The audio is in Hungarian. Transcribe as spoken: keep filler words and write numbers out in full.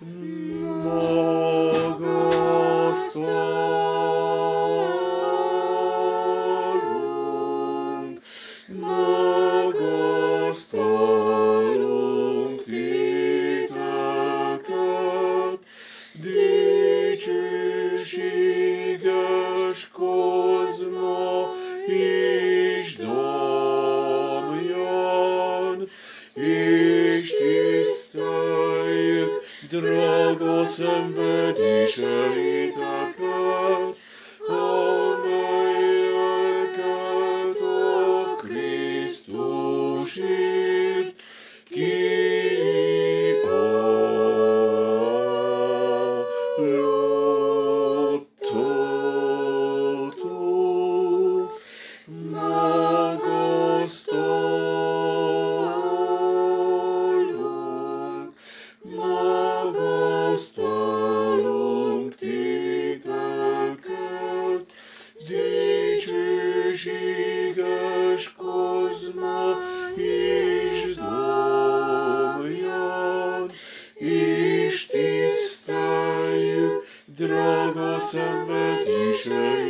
Magasztalunk, magasztalunk titeket, dicsőséges Kozma és Damján, és tiszteljük drága szenvedéseiteket, amelyeket a Krisztusért kiadattatok. Magasztalunk, magasztalunk titeket, dicsőséges Kozma és Damján, és tiszteljük drága szenvedéseit.